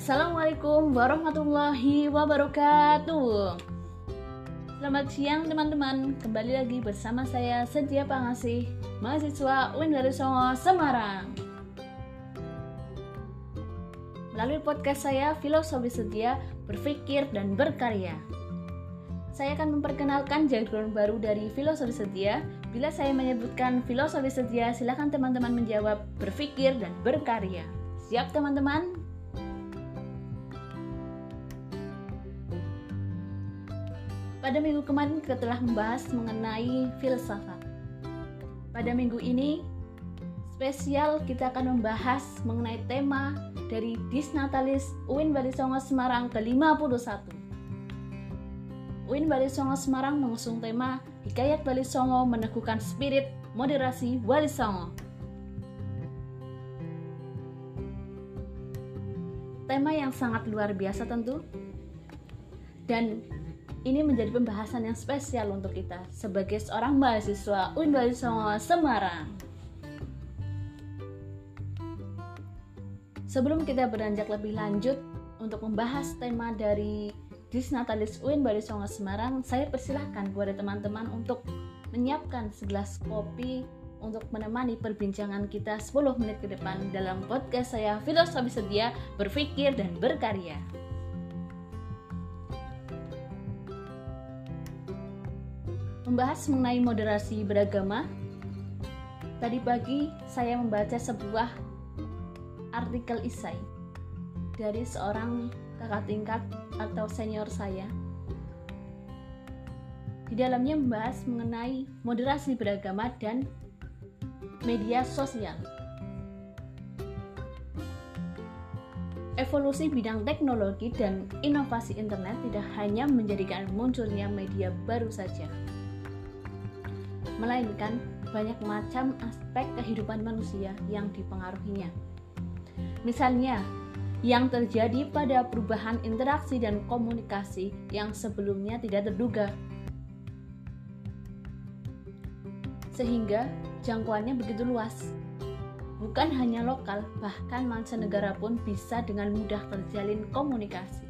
Assalamualaikum warahmatullahi wabarakatuh. Selamat siang teman-teman, kembali lagi bersama saya Setia Pangasih, mahasiswa UIN Walisongo Semarang. Melalui podcast saya, Filosofi Setia, Berpikir dan Berkarya, saya akan memperkenalkan jargon baru dari Filosofi Setia. Bila saya menyebutkan Filosofi Setia, silakan teman-teman menjawab berpikir dan berkarya. Siap teman-teman? Pada minggu kemarin kita telah membahas mengenai filsafat. Pada minggu ini spesial kita akan membahas mengenai tema dari Disnatalis UIN Walisongo Semarang ke-51. UIN Walisongo Semarang mengusung tema Hikayat Walisongo Meneguhkan Spirit Moderasi Walisongo. Tema yang sangat luar biasa tentu, dan ini menjadi pembahasan yang spesial untuk kita sebagai seorang mahasiswa UIN Walisongo Semarang. Sebelum kita beranjak lebih lanjut untuk membahas tema dari Disnatalis UIN Walisongo Semarang, saya persilahkan kepada teman-teman untuk menyiapkan segelas kopi untuk menemani perbincangan kita 10 menit ke depan dalam podcast saya Filosofi Setia, Berpikir dan Berkarya. Membahas mengenai moderasi beragama. Tadi pagi saya membaca sebuah artikel esai dari seorang kakak tingkat atau senior saya. Di dalamnya membahas mengenai moderasi beragama dan media sosial. Evolusi bidang teknologi dan inovasi internet tidak hanya menjadikan munculnya media baru saja, melainkan banyak macam aspek kehidupan manusia yang dipengaruhinya. Misalnya, yang terjadi pada perubahan interaksi dan komunikasi yang sebelumnya tidak terduga, sehingga jangkauannya begitu luas. Bukan hanya lokal, bahkan mancanegara pun bisa dengan mudah terjalin komunikasi.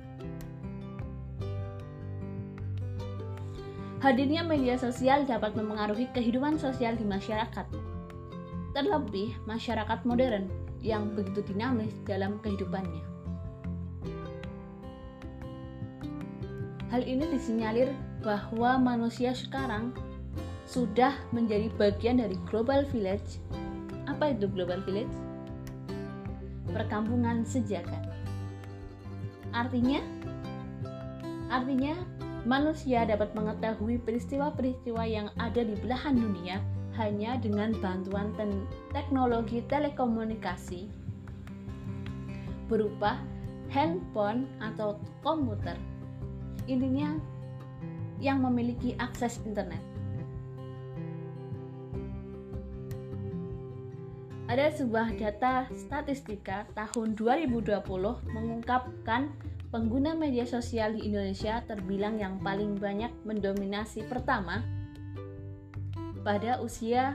Hadirnya media sosial dapat mempengaruhi kehidupan sosial di masyarakat, terlebih masyarakat modern yang begitu dinamis dalam kehidupannya. Hal ini disinyalir bahwa manusia sekarang sudah menjadi bagian dari global village. Apa itu global village? Perkampungan sejagat. Artinya manusia dapat mengetahui peristiwa-peristiwa yang ada di belahan dunia hanya dengan bantuan teknologi telekomunikasi berupa handphone atau komputer. Intinya yang memiliki akses internet. Ada sebuah data statistika tahun 2020 mengungkapkan pengguna media sosial di Indonesia terbilang yang paling banyak mendominasi pertama pada usia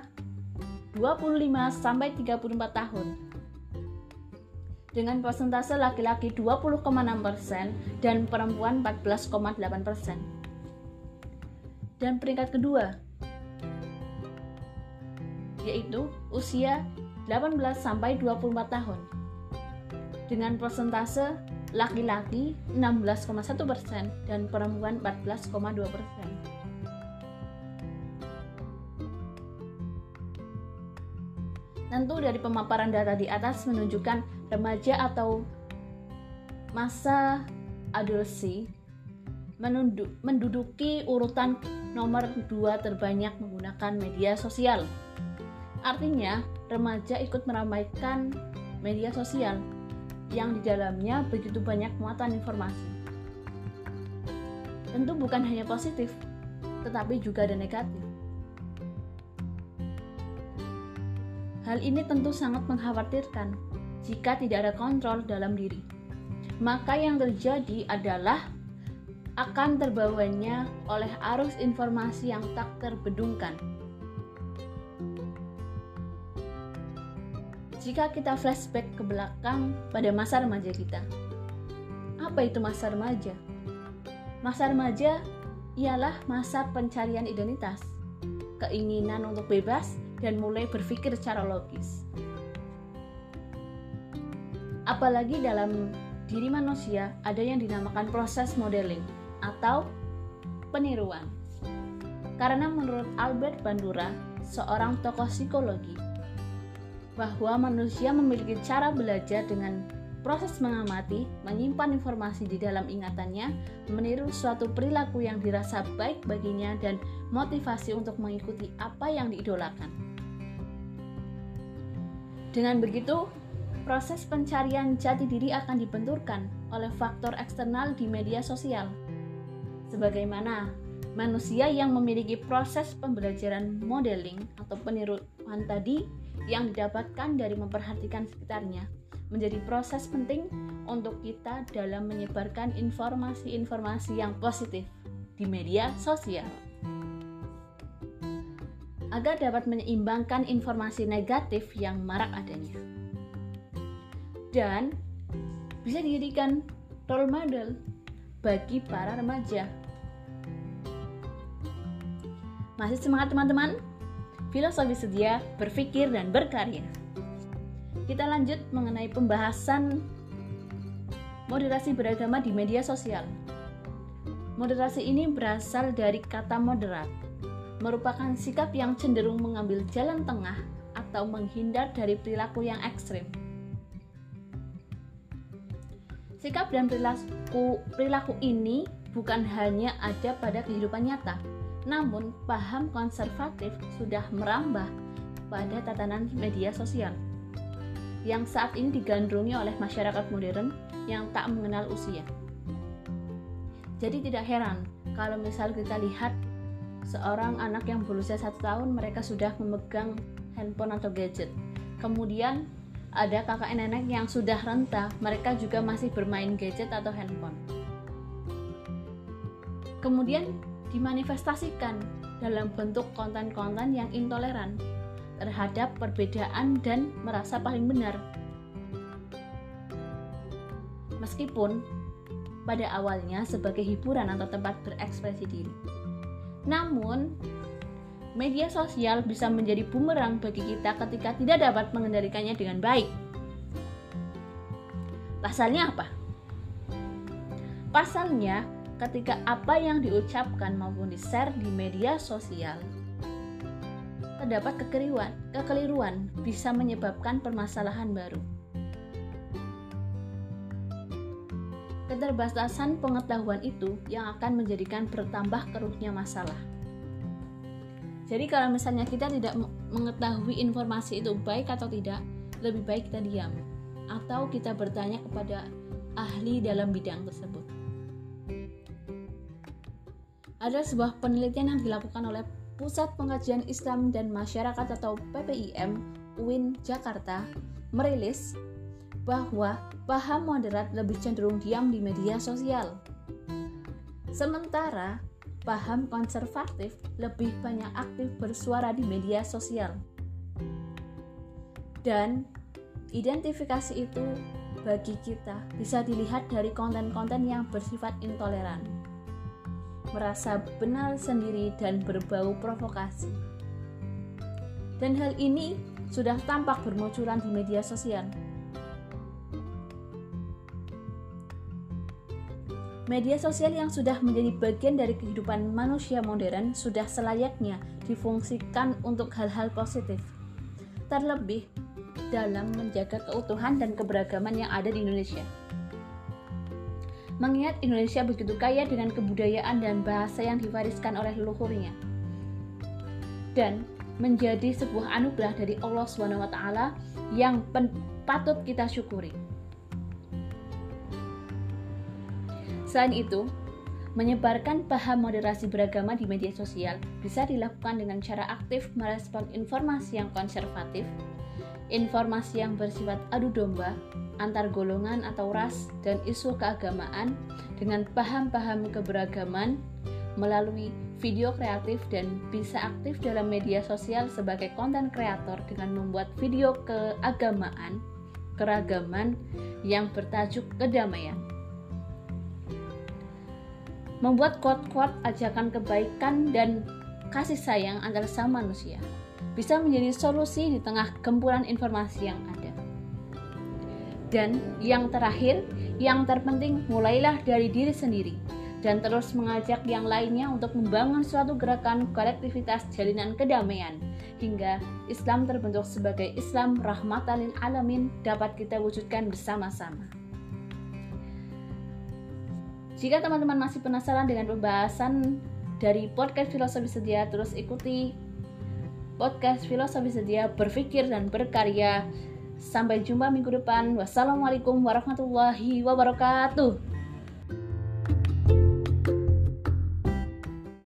25-34 tahun dengan persentase laki-laki 20,6% dan perempuan 14,8%. Dan peringkat kedua yaitu usia 18-24 tahun dengan persentase laki-laki 16,1% dan perempuan 14,2%. Tentu dari pemaparan data di atas menunjukkan remaja atau masa adolescence menduduki urutan nomor 2 terbanyak menggunakan media sosial. Artinya, remaja ikut meramaikan media sosial yang di dalamnya begitu banyak muatan informasi. Tentu bukan hanya positif, tetapi juga ada negatif. Hal ini tentu sangat mengkhawatirkan jika tidak ada kontrol dalam diri. Maka yang terjadi adalah akan terbawanya oleh arus informasi yang tak terbendungkan. Jika kita flashback ke belakang pada masa remaja kita, Apa itu masa remaja? Masa remaja ialah masa pencarian identitas, keinginan untuk bebas, dan mulai berpikir secara logis. Apalagi dalam diri manusia ada yang dinamakan proses modeling atau peniruan. Karena menurut Albert Bandura, seorang tokoh psikologi, bahwa manusia memiliki cara belajar dengan proses mengamati, menyimpan informasi di dalam ingatannya, meniru suatu perilaku yang dirasa baik baginya, dan motivasi untuk mengikuti apa yang diidolakan. Dengan begitu, proses pencarian jati diri akan dibenturkan oleh faktor eksternal di media sosial. Sebagaimana manusia yang memiliki proses pembelajaran modeling atau peniruan tadi yang didapatkan dari memperhatikan sekitarnya, menjadi proses penting untuk kita dalam menyebarkan informasi-informasi yang positif di media sosial, agar dapat menyeimbangkan informasi negatif yang marak adanya, dan bisa dijadikan role model bagi para remaja. Masih semangat teman-teman? Filosofi Sedia, berpikir dan berkarya. Kita lanjut mengenai pembahasan moderasi beragama di media sosial. Moderasi ini berasal dari kata moderat, merupakan sikap yang cenderung mengambil jalan tengah atau menghindar dari perilaku yang ekstrim. Sikap dan perilaku ini bukan hanya ada pada kehidupan nyata, namun paham konservatif sudah merambah pada tatanan media sosial yang saat ini digandrungi oleh masyarakat modern yang tak mengenal usia. Jadi tidak heran kalau misal kita lihat seorang anak yang berusia 1 tahun, mereka sudah memegang handphone atau gadget. Kemudian ada kakak nenek yang sudah renta, mereka juga masih bermain gadget atau handphone. Kemudian dimanifestasikan dalam bentuk konten-konten yang intoleran terhadap perbedaan dan merasa paling benar. Meskipun pada awalnya sebagai hiburan atau tempat berekspresi diri. Namun, media sosial bisa menjadi bumerang bagi kita ketika tidak dapat mengendalikannya dengan baik. Pasalnya apa? Pasalnya, ketika apa yang diucapkan maupun di-share di media sosial terdapat kekeliruan bisa menyebabkan permasalahan baru. Keterbatasan pengetahuan itu yang akan menjadikan bertambah keruhnya masalah. Jadi kalau misalnya kita tidak mengetahui informasi itu baik atau tidak, lebih baik kita diam atau kita bertanya kepada ahli dalam bidang tersebut. Ada sebuah penelitian yang dilakukan oleh Pusat Pengkajian Islam dan Masyarakat atau PPIM UIN Jakarta merilis bahwa paham moderat lebih cenderung diam di media sosial. Sementara paham konservatif lebih banyak aktif bersuara di media sosial. Dan identifikasi itu bagi kita bisa dilihat dari konten-konten yang bersifat intoleran, merasa benar sendiri dan berbau provokasi. Dan hal ini sudah tampak bermunculan di media sosial. Media sosial yang sudah menjadi bagian dari kehidupan manusia modern sudah selayaknya difungsikan untuk hal-hal positif, terlebih dalam menjaga keutuhan dan keberagaman yang ada di Indonesia. Mengingat Indonesia begitu kaya dengan kebudayaan dan bahasa yang diwariskan oleh leluhurnya, dan menjadi sebuah anugerah dari Allah SWT yang patut kita syukuri. Selain itu, menyebarkan paham moderasi beragama di media sosial bisa dilakukan dengan cara aktif merespon informasi yang konservatif, informasi yang bersifat adu domba, antar golongan atau ras, dan isu keagamaan dengan paham-paham keberagaman melalui video kreatif, dan bisa aktif dalam media sosial sebagai konten kreator dengan membuat video keagamaan, keragaman yang bertajuk kedamaian. membuat quote-quote ajakan kebaikan dan kasih sayang antar sama manusia bisa menjadi solusi di tengah gempuran informasi yang ada. Dan yang terakhir, yang terpenting, mulailah dari diri sendiri dan terus mengajak yang lainnya untuk membangun suatu gerakan kolektivitas jalinan kedamaian hingga Islam terbentuk sebagai Islam rahmatan lil alamin dapat kita wujudkan bersama-sama. Jika teman-teman masih penasaran dengan pembahasan dari podcast Filosofi Setia, terus ikuti podcast Filosofi Setia, berpikir dan berkarya. Sampai jumpa minggu depan. Wassalamualaikum warahmatullahi wabarakatuh.